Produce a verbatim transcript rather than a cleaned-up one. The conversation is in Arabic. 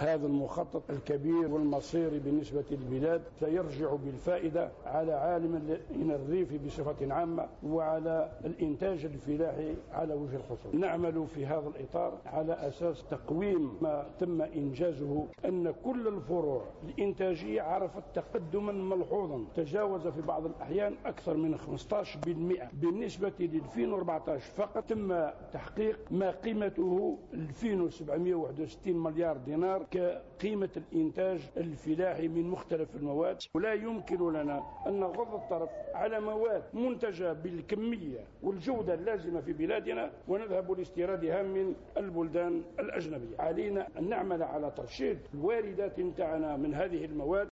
هذا المخطط الكبير والمصيري بالنسبة للبلاد سيرجع بالفائدة على عالم الريف بصفة عامة وعلى الإنتاج الفلاحي على وجه الخصوص. نعمل في هذا الإطار على أساس تقويم ما تم إنجازه، أن كل الفروع الإنتاجية عرفت تقدما ملحوظا، تجاوز في بعض الأحيان أكثر من خمسة عشر بالمئة. بالنسبة ل ألفين وأربعة عشر فقط تم تحقيق ما قيمته ألفين وسبعمئة وواحد وستين مليار دينار كقيمة الإنتاج الفلاحي من مختلف المواد. ولا يمكن لنا أن نغض الطرف على مواد منتجة بالكمية والجودة اللازمة في بلادنا ونذهب لاستيرادها من البلدان الأجنبية. علينا أن نعمل على ترشيد الواردات متاعنا من هذه المواد